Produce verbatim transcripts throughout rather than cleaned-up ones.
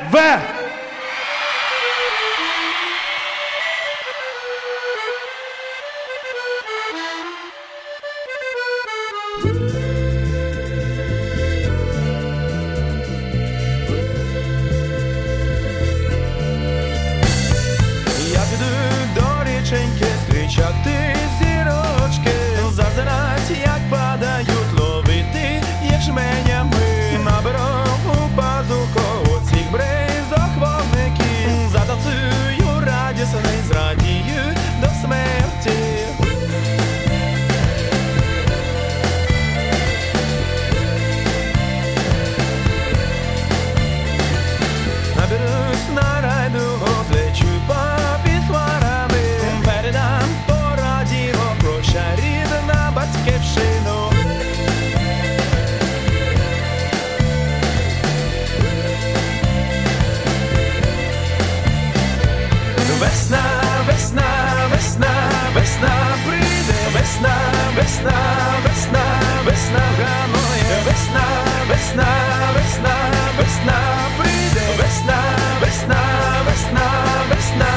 В. Я піду до річеньки зустрічати зірочки, зазирать, як падають, ловити ячменями. Наберу у пазуху оцих бризок вогників, затанцюю радісний, зрадію до смерті. Наберусь на райду, злечу попід хмарами, передам по радіо, прощай, рідна батьківщину. Весна, весна, весна, весна прийде, весна, весна, весна, весна гранує, весна, весна, весна, весна прийде, весна, весна, весна, весна.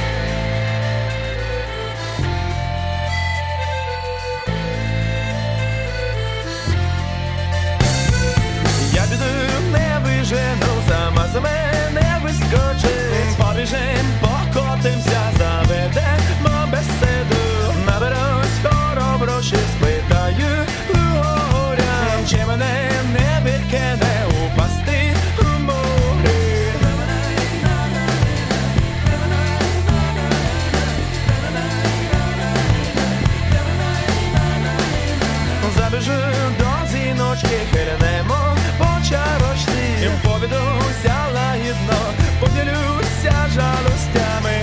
Я піду, не вижену, сама за мене вискочить, побіжим, покотимся, заведемо беседу. Наберусь хороброші, спитаю у горя, чи мене не викине упасти у морі. Забіжу до зіночки, хилянемо по чарочці, повідуся лагідно, поділюся жалостями.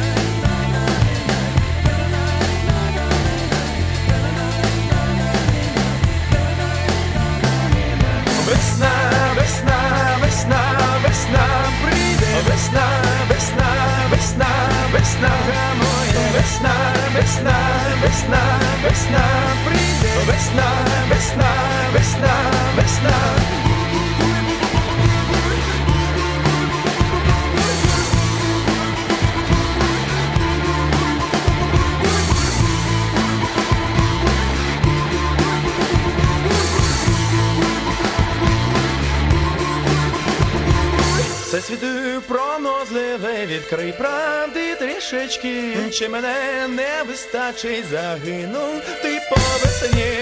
Весна, весна, весна, весна прийде, весна, весна, весна, весна гранує, весна, весна, весна, весна прийде, весна, весна, весна, весна. Все світу пронозливе, відкрий правди трішечки, чи мене не вистачить, загинув ти по весні.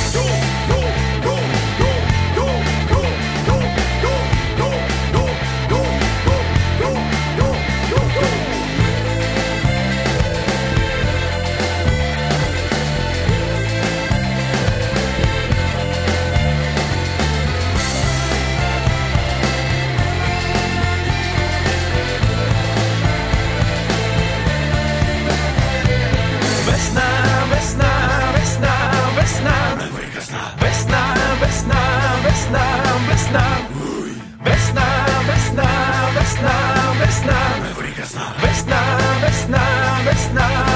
Весна, весна, весна, весна, весна, весна, весна, весна, весна, весна, весна, весна, весна, весна, весна, весна.